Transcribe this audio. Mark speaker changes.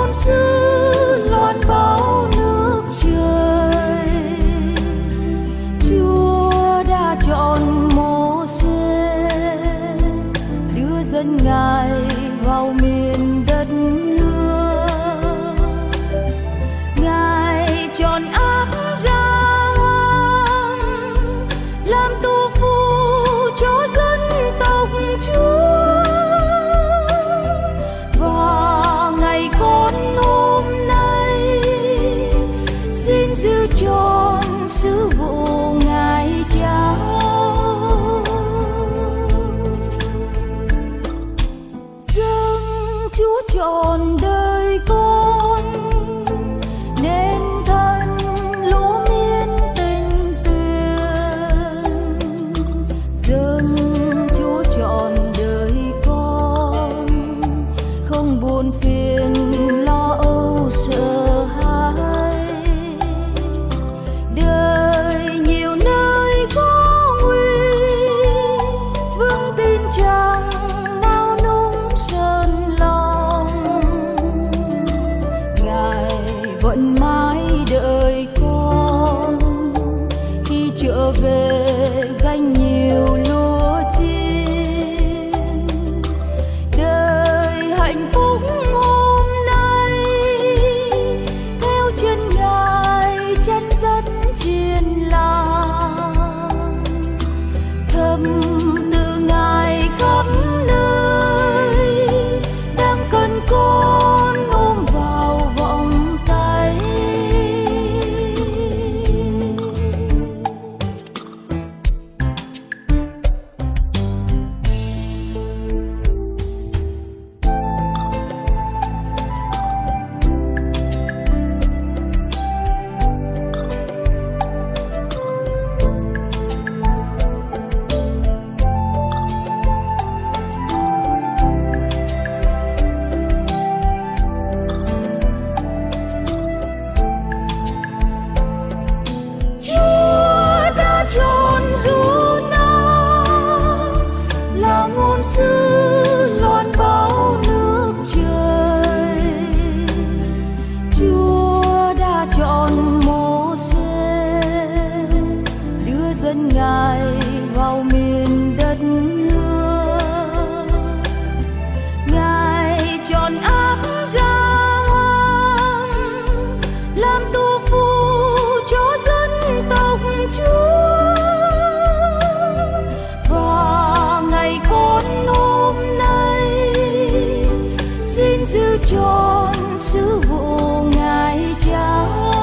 Speaker 1: ngôn sứ loan báo nước trời. Chúa đã chọn Mô-sê đưa dân Ngài vào miền đất hứa. Ngài chọn Áp-ra-ham làm tu phu cho dân tộc Chúa. Và ngày con hôm nay xin giữ trọn sứ vụ Ngài Cha. Dâng Chúa chọn đời con nên thân lúa miên tình tuyền. Dâng Chúa chọn đời con không buồn phiền lo âu sợ hãi. Đời nhiều nơi có nguy, vững tin chẳng nao núng sơn lòng. Ngài vẫn mãi đợi con khi trở về gánh nhiều lúa chiên. Đời hạnh phúc hôm nay theo chân Ngài chân dắt trên làng. Thầm từ Ngài khắp nơi đang cần con ôm vào vòng tay. Chúa đã chọn Giô-na là ngôn sứ loan báo nước trời. Chúa đã chọn Mô-sê đưa dân Ngài vào miền đất hứa. Ngài chọn Áp-ra-ham làm tu phu cho dân tộc Chúa. Và ngày con hôm nay xin giữ trọn sứ vụ Ngài Cha.